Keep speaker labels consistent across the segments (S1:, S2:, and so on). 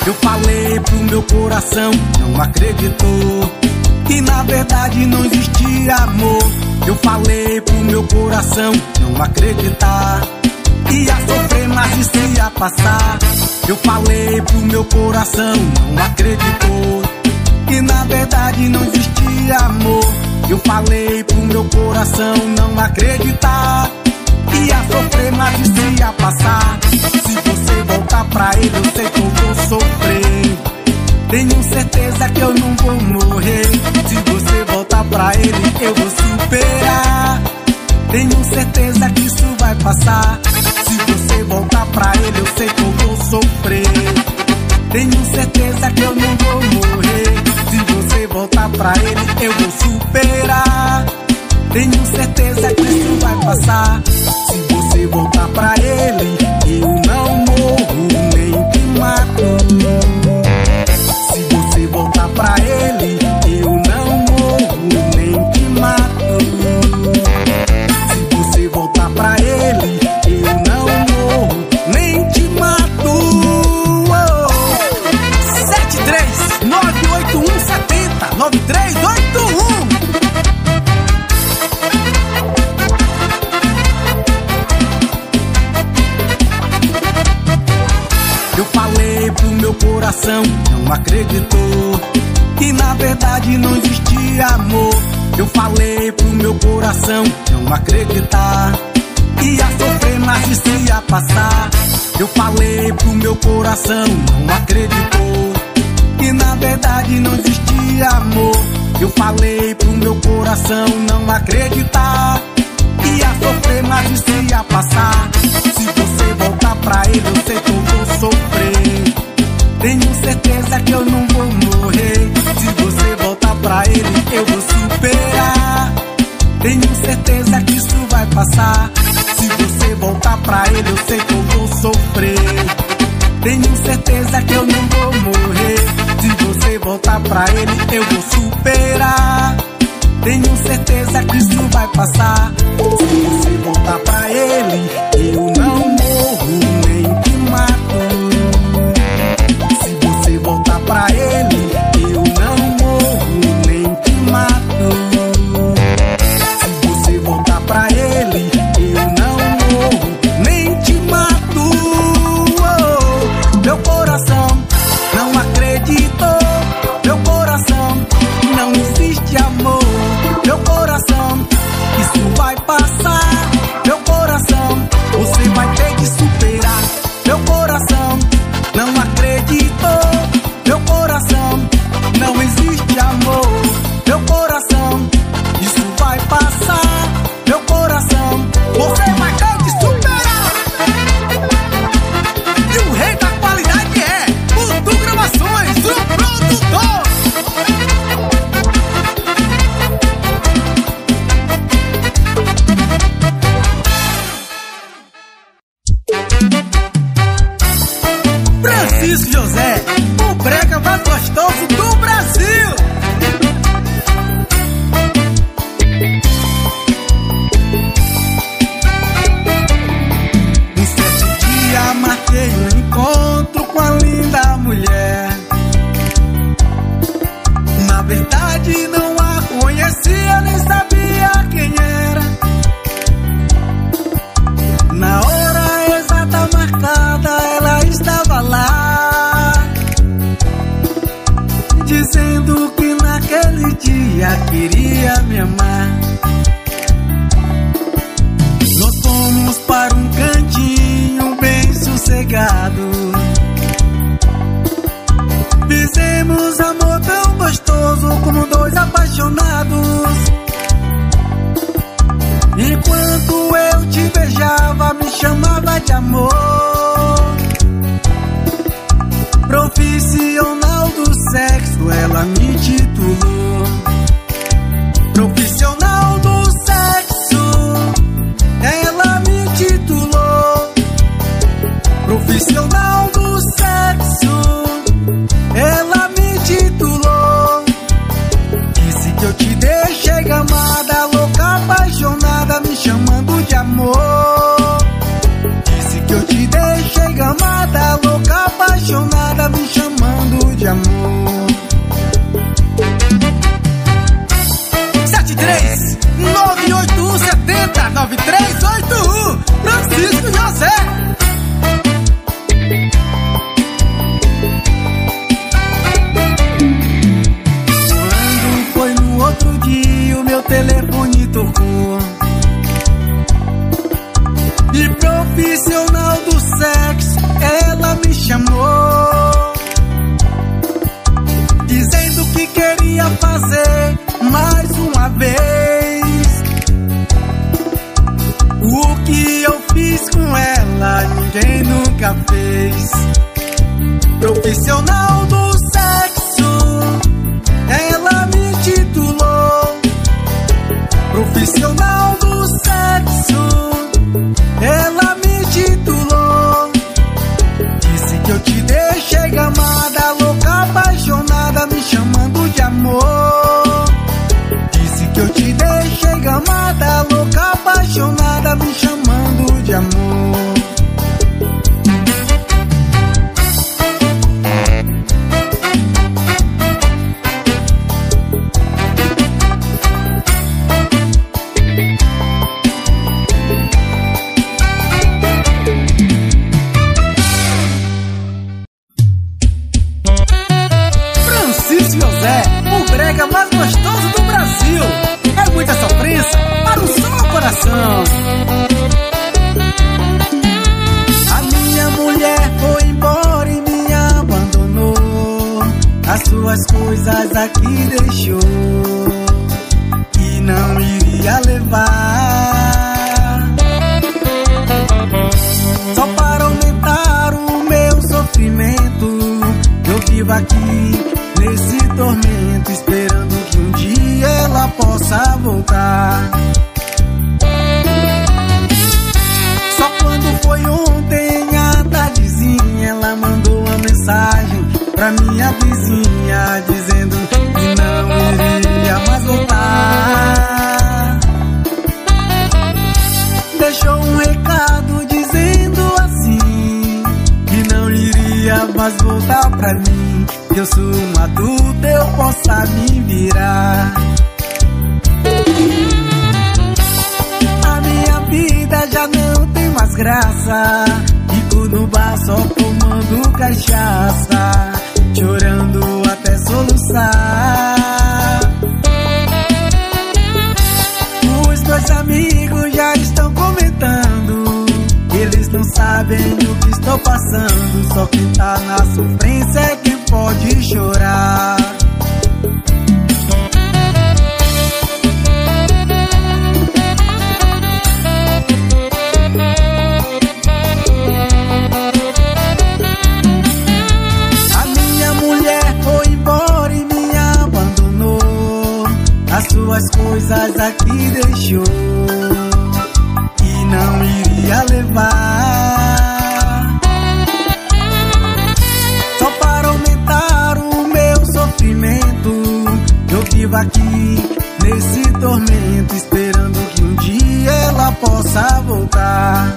S1: Eu falei pro meu coração, não acreditou, que na verdade não existia amor. Eu falei pro meu coração não acreditar, ia sofrer, mas isso ia passar. Eu falei pro meu coração não acreditou, que na verdade não existia amor. Eu falei pro meu coração não acreditar, ia sofrer, mas isso ia passar. Se você voltar pra ele, eu sei que eu vou sofrer. Tenho certeza que eu não vou morrer. Se você voltar pra ele, eu vou superar. Tenho certeza que isso vai passar. Se você voltar pra ele, eu sei que eu vou sofrer. Tenho certeza que eu não vou morrer. Se você voltar pra ele, eu vou superar. Tenho certeza que isso vai passar. Se você voltar pra ele, eu não morro nem te mato. Se você voltar pra ele, eu não morro nem te mato. Se você voltar pra ele, eu não morro nem te mato. 73-98170-9381. Eu falei pro meu coração, não acreditou, que na verdade não existia amor. Eu falei pro meu coração não acreditar, ia sofrer, mas isso ia passar. Eu falei pro meu coração não acreditou, que na verdade não existia amor. Eu falei pro meu coração não acreditar, ia sofrer, mas isso ia passar. Se você voltar pra ele, eu sei que eu vou sofrer. Tenho certeza que eu não vou morrer. Se você voltar pra ele, eu vou superar. Tenho certeza que isso vai passar. Se você voltar pra ele, eu sei que eu vou sofrer. Tenho certeza que eu não vou morrer. Se você voltar pra ele, eu vou superar. Tenho certeza que isso vai passar. Se você voltar pra ele, eu não morro nem te mato. Se você voltar pra ele, eu não morro nem te mato. Se você voltar pra ele, eu não morro nem te mato. Meu coração não acreditou. Meu coração não existe amor. Meu coração, isso vai passar. Meu coração, você vai ter que superar. Meu coração não acreditou. Meu coração, não existe amor. Meu coração, isso vai passar. Meu coração, você vai ter que superar. E o rei da qualidade é o Du Gravações, o produtor. Francisco José, o brega mais gostoso do Brasil. Um certo dia marquei um encontro com a linda mulher. Na verdade não a conhecia, nem sabia quem era. Na hora exata marcada, ela estava lá, dizendo que naquele dia queria me amar. Nós fomos para um cantinho bem sossegado, fizemos amor tão gostoso como dois apaixonados. Enquanto eu te beijava, me chamava de amor. Profissional do sexo, ela me titulou. Profissional do sexo, ela me titulou. Profissional do sexo, ela me titulou. Disse que eu te deixei gamada, louca, apaixonada, me chamando de amor. Disse que eu te deixei gamada, louca, apaixonada, me chamando Profissional do sexo, ela me titulou. Profissional do sexo, ela me titulou. Disse que eu te deixei gamada, louca, apaixonada, me chamando de amor. Disse que eu te deixei gamada, louca, apaixonada, me chamando de amor. O brega mais gostoso do Brasil. É muita sofrência para um só coração. A minha mulher foi embora e me abandonou. As suas coisas aqui deixou e não iria levar. Só para aumentar o meu sofrimento, eu vivo aqui nesse tormento, esperando que um dia ela possa voltar. Só quando foi ontem à tardezinha, ela mandou uma mensagem pra minha vizinha, dizendo que não iria mais voltar. Deixou um recado dizendo assim, que não iria mais voltar pra mim, que eu sou um adulto, eu possa me virar. A minha vida já não tem mais graça, fico no bar só tomando cachaça, chorando até soluçar. Os meus amigos já estão comentando, eles não sabem o que estou passando, só quem tá na sofrência é quem pode chorar. A minha mulher foi embora e me abandonou. As suas coisas aqui deixou e não iria levar. Eu vivo aqui nesse tormento, esperando que um dia ela possa voltar.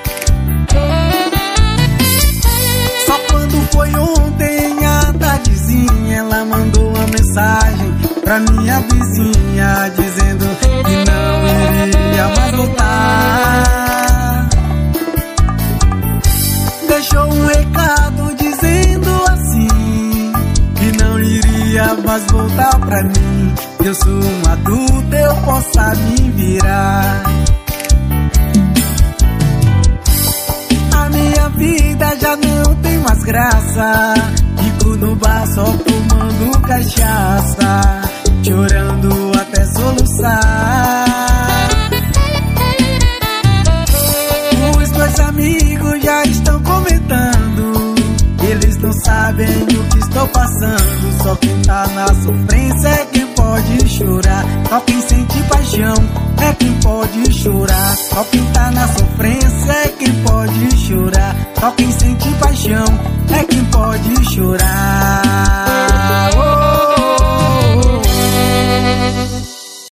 S1: Só quando foi ontem à tardezinha, ela mandou uma mensagem pra minha vizinha, dizendo que não iria mais voltar. Deixou um recado dizendo assim, que não iria mais voltar pra mim, que eu sou um adulto, eu possa me virar. A minha vida já não tem mais graça, fico no bar só tomando cachaça, chorando até soluçar. Os meus amigos já estão comentando, eles não sabem o que estou passando, só quem tá na sofrência